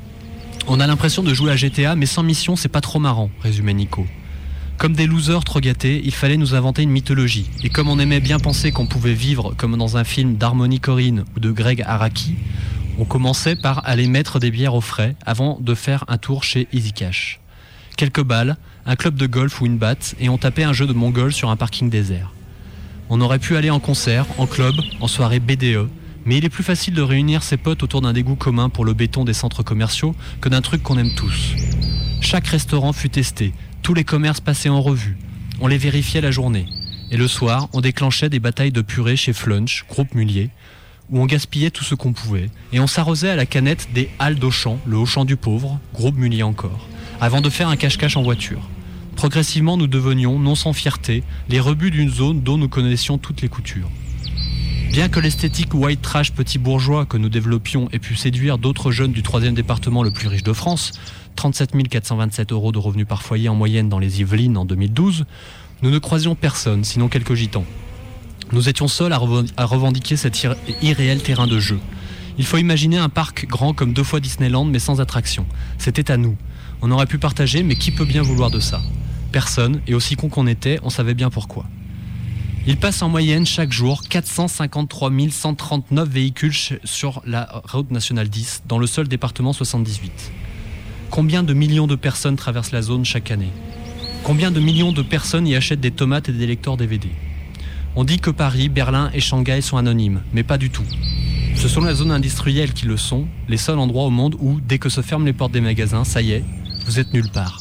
On a l'impression de jouer à GTA, mais sans mission, c'est pas trop marrant, résumait Nico. Comme des losers trop gâtés, il fallait nous inventer une mythologie. Et comme on aimait bien penser qu'on pouvait vivre comme dans un film d'Harmony Korine ou de Greg Araki, on commençait par aller mettre des bières au frais avant de faire un tour chez Easy Cash. Quelques balles, un club de golf ou une batte, et on tapait un jeu de mongol sur un parking désert. On aurait pu aller en concert, en club, en soirée BDE, mais il est plus facile de réunir ses potes autour d'un dégoût commun pour le béton des centres commerciaux que d'un truc qu'on aime tous. Chaque restaurant fut testé, tous les commerces passaient en revue, on les vérifiait la journée. Et le soir, on déclenchait des batailles de purée chez Flunch, groupe Mullier, où on gaspillait tout ce qu'on pouvait, et on s'arrosait à la canette des halles d'Auchan, le Auchan du pauvre, groupe Mullier encore, avant de faire un cache-cache en voiture. Progressivement, nous devenions, non sans fierté, les rebuts d'une zone dont nous connaissions toutes les coutures. Bien que l'esthétique white trash petit bourgeois que nous développions ait pu séduire d'autres jeunes du 3e département le plus riche de France, 37 427 € de revenus par foyer en moyenne dans les Yvelines en 2012, nous ne croisions personne, sinon quelques gitans. Nous étions seuls à revendiquer cet irréel terrain de jeu. Il faut imaginer un parc grand comme 2 fois Disneyland mais sans attraction. C'était à nous. On aurait pu partager, mais qui peut bien vouloir de ça ? Personne, et aussi con qu'on était, on savait bien pourquoi. Il passe en moyenne chaque jour 453 139 véhicules sur la route nationale 10, dans le seul département 78. Combien de millions de personnes traversent la zone chaque année ? Combien de millions de personnes y achètent des tomates et des lecteurs DVD ? On dit que Paris, Berlin et Shanghai sont anonymes, mais pas du tout. Ce sont les zones industrielles qui le sont, les seuls endroits au monde où, dès que se ferment les portes des magasins, ça y est, vous êtes nulle part.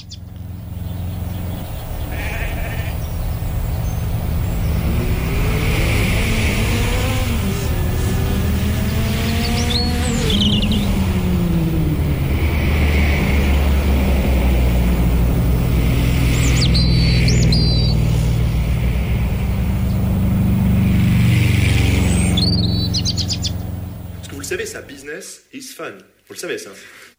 business is fun. Vous le savez ça.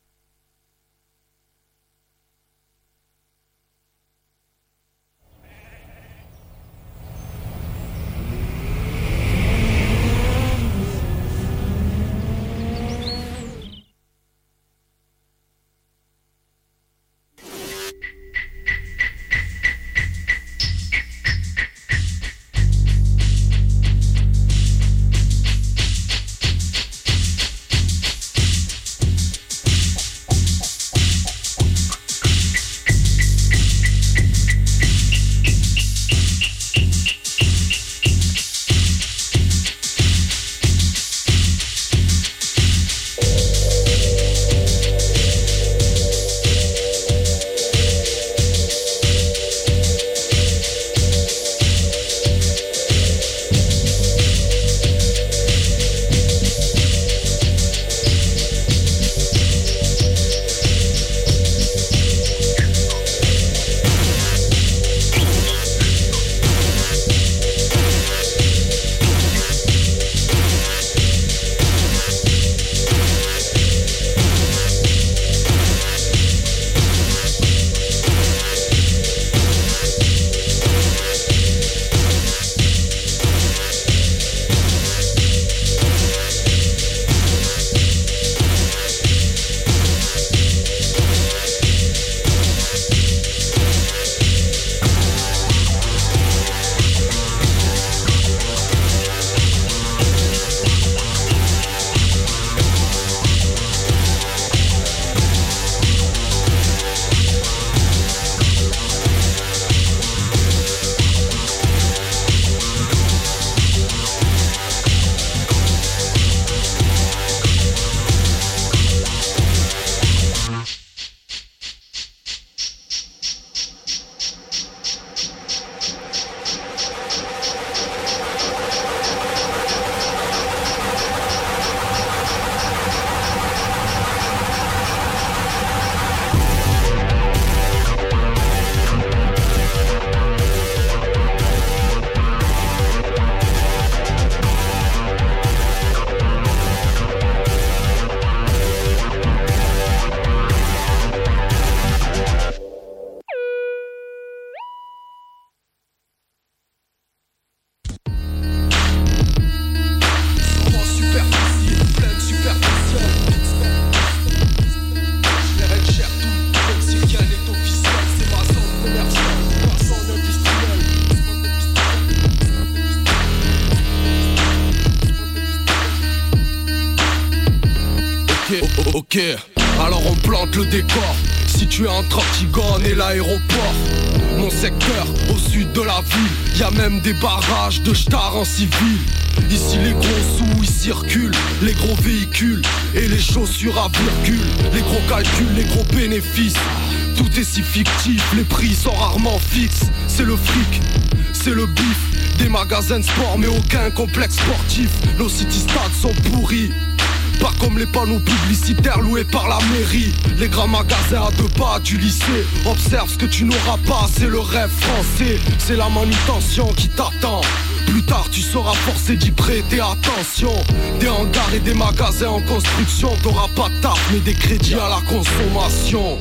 Ok, alors on plante le décor. Situé entre Antigone et l'aéroport. Mon secteur, au sud de la ville, y a même des barrages de stars en civil. Ici les gros sous, ils circulent, les gros véhicules et les chaussures à virgule. Les gros calculs, les gros bénéfices. Tout est si fictif, les prix sont rarement fixes. C'est le fric, c'est le bif. Des magasins de sport mais aucun complexe sportif. Nos city stades sont pourris. Pas comme les panneaux publicitaires loués par la mairie. Les grands magasins à 2 pas du lycée. Observe ce que tu n'auras pas, c'est le rêve français. C'est la manutention qui t'attend. Plus tard tu seras forcé d'y prêter attention. Des hangars et des magasins en construction. T'auras pas de taf mais des crédits à la consommation.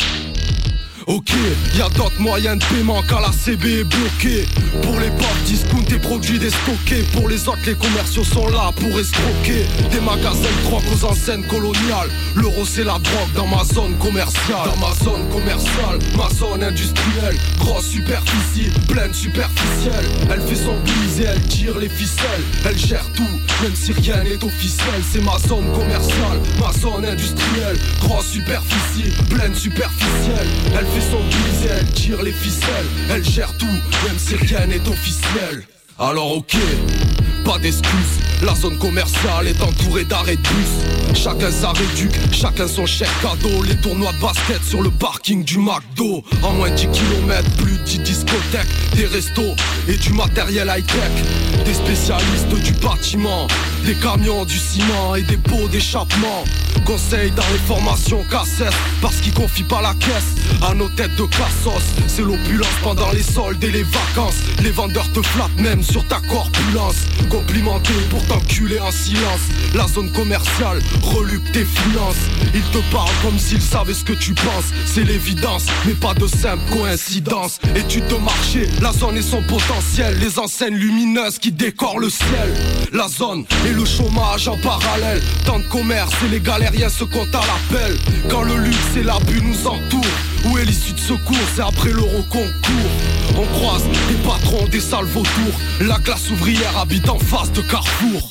Ok, y'a d'autres moyens de paiement quand la CB est bloquée. Pour les pauvres, discount et produits déstockés. Pour les autres, les commerciaux sont là pour escroquer. Des magasins de drogue aux enseignes coloniales. L'euro c'est la drogue dans ma zone commerciale. Dans ma zone commerciale, ma zone industrielle. Grosse superficie, pleine superficielle. Elle fait son bise et elle tire les ficelles. Elle gère tout, même si rien n'est officiel. C'est ma zone commerciale, ma zone industrielle. Grosse superficie, pleine superficielle. Elle fait son bise et elle tire les ficelles. Elle gère tout, même si rien n'est officiel. Alors ok, pas d'excuses. La zone commerciale est entourée d'arrêts de bus. Chacun sa réduc, chacun son chèque cadeau. Les tournois de basket sur le parking du McDo. En moins de 10 km, plus de 10 discothèques. Des restos et du matériel high-tech. Des spécialistes du bâtiment. Des camions, du ciment et des pots d'échappement. Conseil dans les formations cassettes, parce qu'ils confient pas la caisse à nos têtes de cassos. C'est l'opulence pendant les soldes et les vacances. Les vendeurs te flattent même sur ta corpulence. Complimenté pour t'enculer en silence. La zone commerciale reluque tes finances. Ils te parlent comme s'ils savaient ce que tu penses. C'est l'évidence, mais pas de simple coïncidence. Étude de marché, la zone et son potentiel. Les enseignes lumineuses qui décorent le ciel. La zone et le chômage en parallèle. Tant de commerce et les galériens se comptent à l'appel. Quand le luxe et l'abus nous entourent, où est l'issue de secours? C'est après l'Euroconcours. On croise des patrons, des sales vautours. La classe ouvrière habite en face de Carrefour.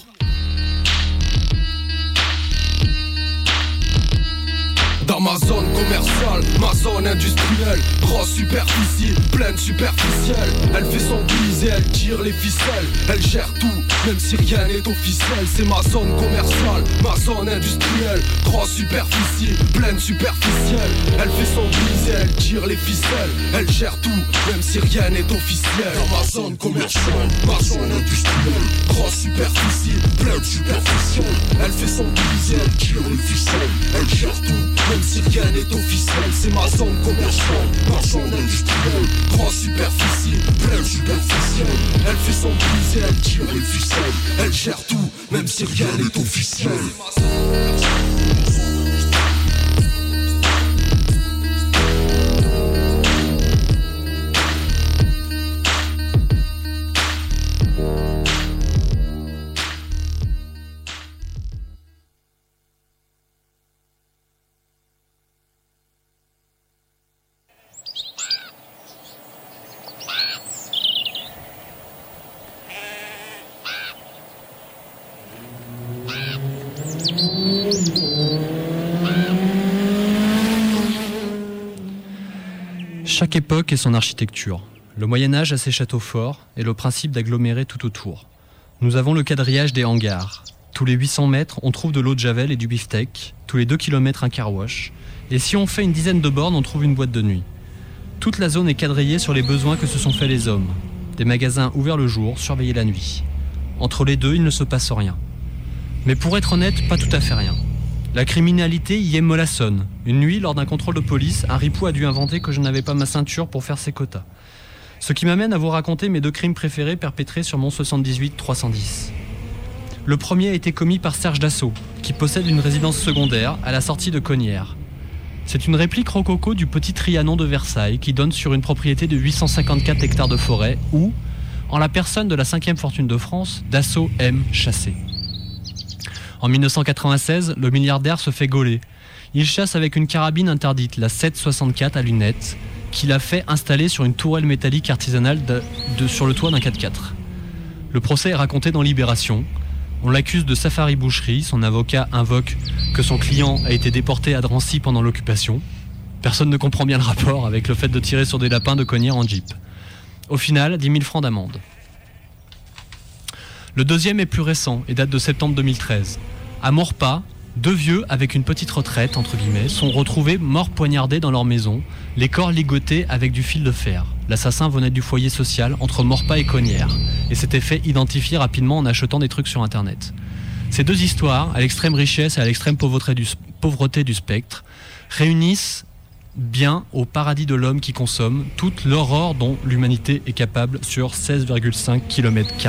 Dans ma zone commerciale, ma zone industrielle, grosse superficie, pleine superficielle. Elle fait son bise et elle tire les ficelles. Elle gère tout, même si rien n'est officiel. C'est ma zone commerciale, ma zone industrielle, grosse superficie, pleine superficielle. Elle fait son bise et elle tire les ficelles. Elle gère tout, même si rien n'est officiel. Dans ma zone commerciale, ma zone industrielle, grosse superficie, pleine superficielle. Elle fait son bise et elle tire les ficelles. Elle gère tout, même si rien n'est officiel. C'est ma zone commerciale, ma zone industrielle, grosse superficie, pleine superficielle. Elle fait son bise et elle tire les ficelles. Elle gère tout, même si rien n'est officiel. Chaque époque et son architecture. Le Moyen-Âge a ses châteaux forts et le principe d'agglomérer tout autour. Nous avons le quadrillage des hangars. Tous les 800 mètres, on trouve de l'eau de javel et du beefsteak. Tous les 2 km, un car wash. Et si on fait une dizaine de bornes, on trouve une boîte de nuit. Toute la zone est quadrillée sur les besoins que se sont faits les hommes. Des magasins ouverts le jour, surveillés la nuit. Entre les deux, il ne se passe rien. Mais pour être honnête, pas tout à fait rien. La criminalité y est mollassonne. Une nuit, lors d'un contrôle de police, un ripou a dû inventer que je n'avais pas ma ceinture pour faire ses quotas. Ce qui m'amène à vous raconter mes 2 crimes préférés perpétrés sur mon 78-310. Le premier a été commis par Serge Dassault, qui possède une résidence secondaire à la sortie de Cognières. C'est une réplique rococo du petit Trianon de Versailles qui donne sur une propriété de 854 hectares de forêt où, en la personne de la 5e fortune de France, Dassault aime chasser. En 1996, le milliardaire se fait gauler. Il chasse avec une carabine interdite, la 7,64 à lunettes, qu'il a fait installer sur une tourelle métallique artisanale sur le toit d'un 4x4. Le procès est raconté dans Libération. On l'accuse de safari-boucherie. Son avocat invoque que son client a été déporté à Drancy pendant l'occupation. Personne ne comprend bien le rapport avec le fait de tirer sur des lapins de Cognières en jeep. Au final, 10 000 francs d'amende. Le deuxième est plus récent et date de septembre 2013. À Maurepas, 2 vieux avec une petite retraite, entre guillemets, sont retrouvés morts poignardés dans leur maison, les corps ligotés avec du fil de fer. L'assassin venait du foyer social entre Maurepas et Cognières et s'était fait identifier rapidement en achetant des trucs sur internet. Ces 2 histoires, à l'extrême richesse et à l'extrême pauvreté du spectre, réunissent bien au paradis de l'homme qui consomme toute l'aurore dont l'humanité est capable sur 16,5 km².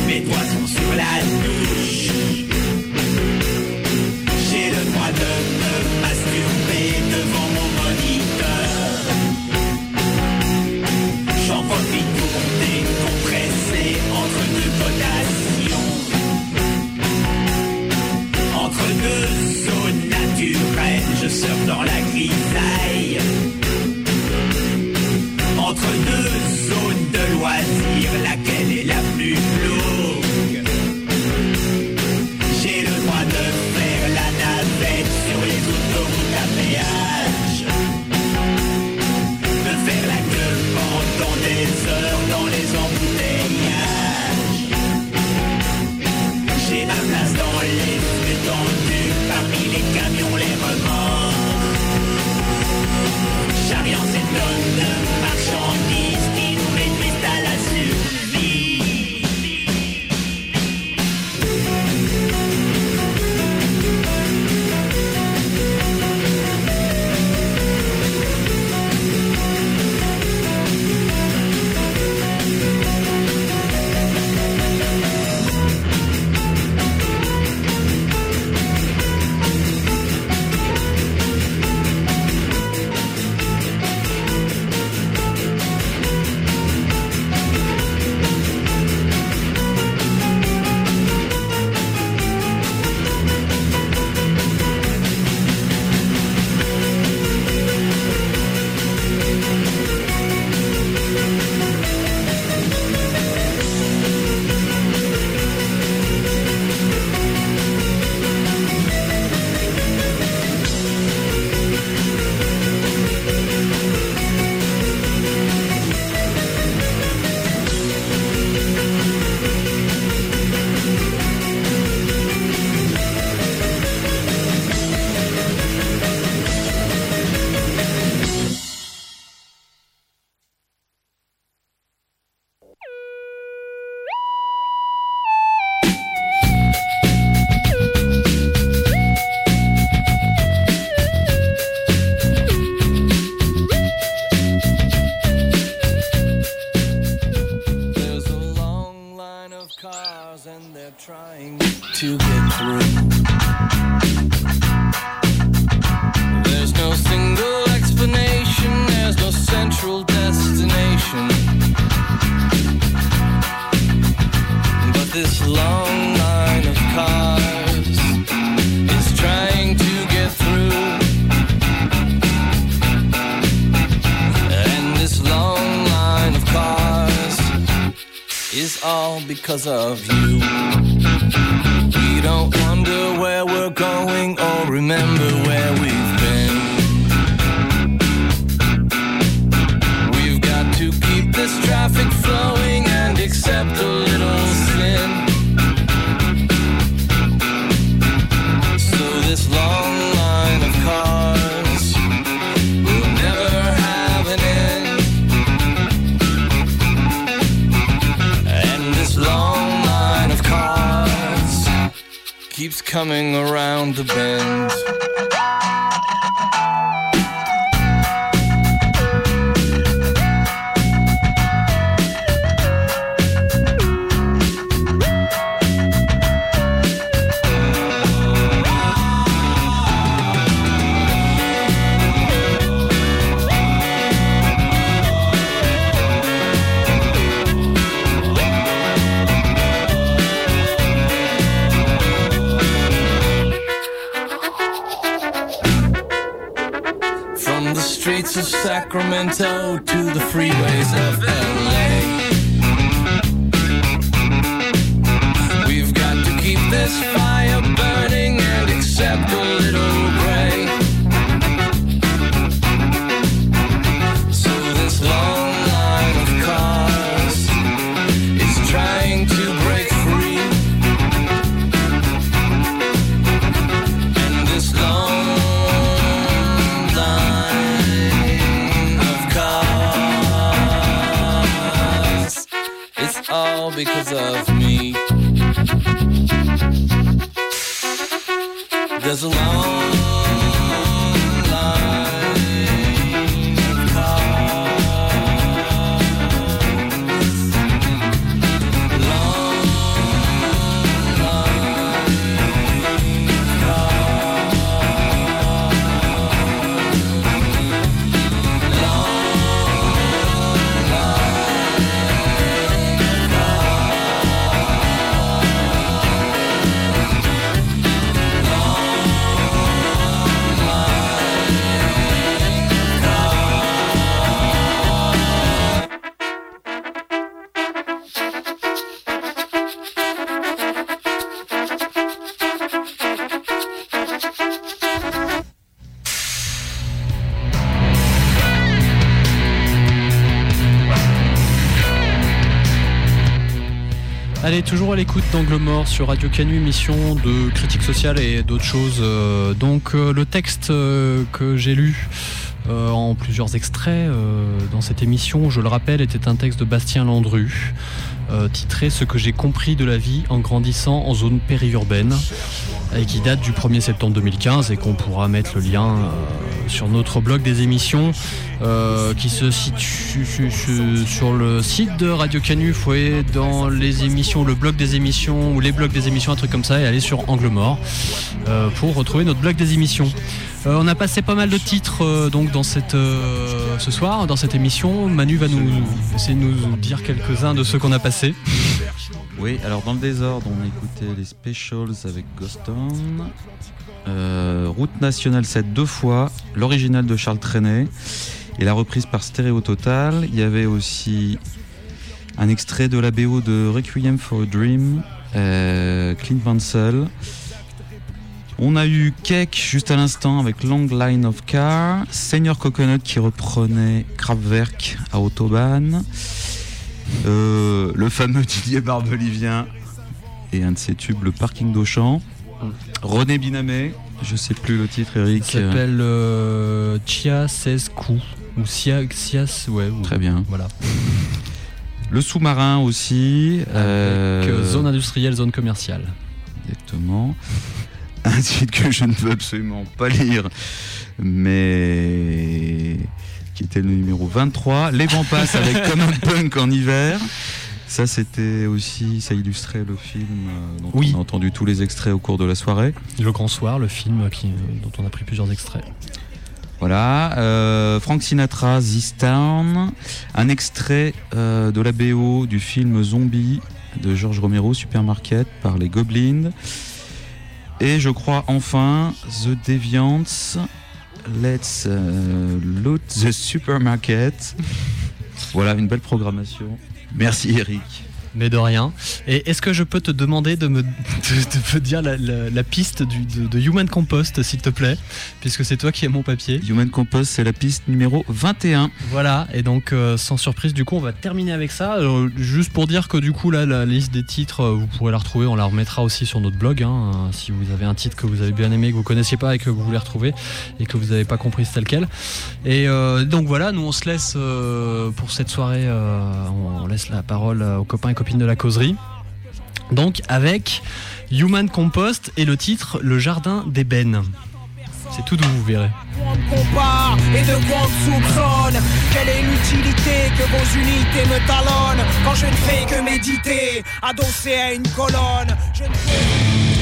mes doigts sont sur la touche. J'ai le droit de me masturber devant mon moniteur. J'en profite pour décompresser entre deux cotations, entre deux zones naturelles. Je surfe dans la grisaille, entre deux zones de loisirs, laquelle est la plus longue? J'ai le droit de faire la navette sur les autoroutes à péage, de faire la queue pendant des heures dans les embouteillages. J'ai ma place dans les flux tendus, parmi les camions, les remords, charriant ces tonnes de marchandises qui nous réduisent à la survie. To get through. There's no single explanation, there's no central destination. But this long line of cars is trying to get through. And this long line of cars is all because of you. We don't wonder where we're going or remember where we've been. We've got to keep this traffic flowing and accept a little sin. So this long line of cars will never have an end. And this long line of cars keeps coming around the bend. Streets of Sacramento to the freeways of LA. We've got to keep this fire burning and accept a little gray. So this long line of cars is trying to break free. And this long all because of me. There's a long line of cars, long Allez, toujours à l'écoute d'Angle Mort sur Radio Canu, émission de critique sociale et d'autres choses. Donc le texte que j'ai lu en plusieurs extraits dans cette émission, je le rappelle, était un texte de Bastien Landru, titré « Ce que j'ai compris de la vie en grandissant en zone périurbaine » et qui date du 1er septembre 2015 et qu'on pourra mettre le lien sur notre blog des émissions qui se situe sur le site de Radio Canu. Faut aller dans les émissions, le blog des émissions ou les blogs des émissions, un truc comme ça, et aller sur Angle Mort pour retrouver notre blog des émissions. On a passé pas mal de titres donc dans ce soir, dans cette émission. Manu va essayer de nous dire quelques-uns de ceux qu'on a passés. Oui, alors dans le désordre, on a écouté les Specials avec Ghost Town, Route Nationale 7 2 fois, l'original de Charles Trenet et la reprise par Stéréo Total. Il y avait aussi un extrait de la BO de Requiem for a Dream, Clint Mansell. On a eu Cake juste à l'instant avec Long Line of Car, Senior Coconut qui reprenait Kraftwerk à Autobahn, le fameux Didier Barbelivien et un de ses tubes, le Parking d'Auchan. René Binamé, je sais plus le titre, Eric. Il s'appelle Chia Sescu ou Sias, ouais. Très bien. Voilà. Le sous-marin aussi. Avec zone industrielle, zone commerciale. Exactement. Un titre que je ne veux absolument pas lire, mais qui était le numéro 23. Les vents passent avec Common Punk en hiver. Ça, c'était aussi, ça illustrait le film dont on a entendu tous les extraits au cours de la soirée. Le Grand Soir, le film dont on a pris plusieurs extraits. Voilà, Frank Sinatra, This Town, un extrait de la BO du film Zombie de George Romero, Supermarket, par les Goblins. Et je crois enfin The Deviants, Let's Loot the Supermarket. Voilà, une belle programmation. Merci Eric. Mais de rien. Et est-ce que je peux te demander de me dire la piste de Human Compost, s'il te plaît, puisque c'est toi qui as mon papier. Human Compost, c'est la piste numéro 21. Voilà, et donc sans surprise, du coup, on va terminer avec ça. Juste pour dire que du coup, là, la liste des titres, vous pourrez la retrouver, on la remettra aussi sur notre blog. Si vous avez un titre que vous avez bien aimé, que vous connaissiez pas et que vous voulez retrouver et que vous n'avez pas compris c'est tel quel. Et donc voilà, nous on se laisse pour cette soirée, on laisse la parole aux copains et copines de la causerie, donc avec Human Compost et le titre Le Jardin d'Ébène. C'est tout doux, vous verrez. On me compare et de quoi on me soupçonne. Quelle est l'utilité que vos unités me talonnent quand je ne fais que méditer, adossé à une colonne. Je ne fais...